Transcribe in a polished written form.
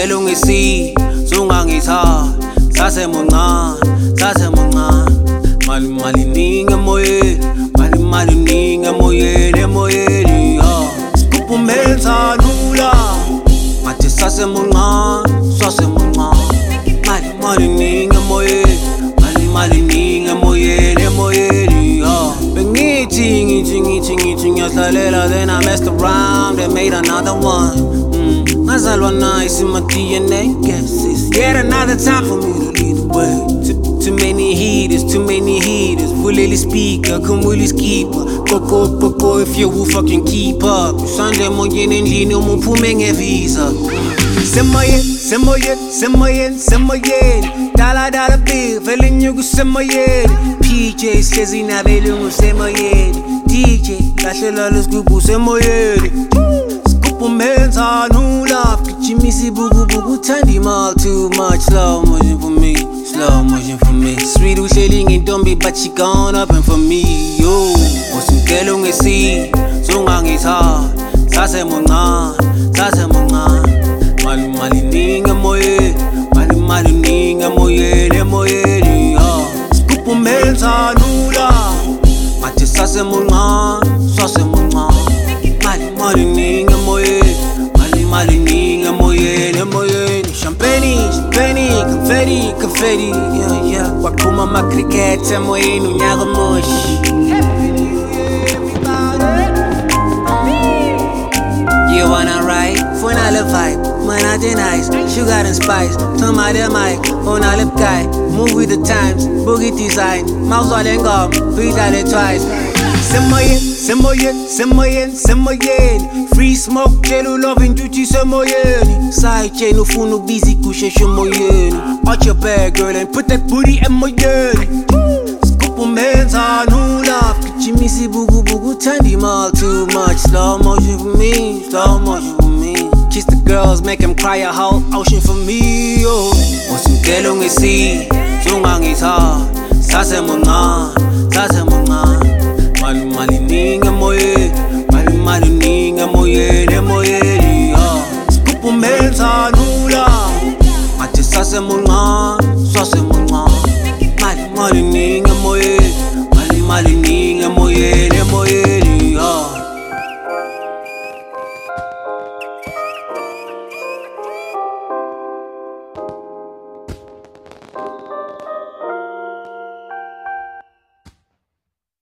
Wasungitshela ungisi sungangithatha sasemuncane mali ningi emoyeni mali ningi emoyeni Kuphumelza lula ngathi sasemuncane mali ningi emoyeni mali ningi emoyeni Bengithi ngiyahlalela then I messed around and made another one Ngazalwa nice in my DNA, guess it's yet another time for me to lead the way. Too many heaters, Fully speaker, kumuli skipper. Koko, if you will fucking keep up. Sunday moyen endlini umuphume ngevisa. Semoyen. Dala big, feeling you semoyen. PJ says he nabelungu semoyen. DJ, lahlela lesigubu semoyen. Kuphumelza lula Gijimisa ibukubuku uthanda imali too much Slow motion for me Sweet uhleli ngentombi but she gone up and for me yo Wasungitshela ungisi sungangithatha sasemuncane Mali ningi emoyeni mali ningi emoyeni Kuphumelza lula ngathi sasemuncane Mali ningi emoyeni mali ningi emoyeni Champagne, confetti Yeah Kwaphuma ama-cricket emoyeni unyaka omuhle You wanna ride? Funale vibe Manade nice, sugar and spice Tomate mic, onale guy Move with the times, boogie design Mouse all and gum, breathe at it twice Semoyen Free smoke, jello loving duty semoyen Side chain ufuna busy kusheshe moyen Out your bag girl and put that booty in moyen Kuphumelza lula Gijimisa ibukubuku uthanda imali too much Slow motion for me Kiss the girls, make them cry a whole ocean for me Wasungitshela ungisi sungangithatha sasemuncane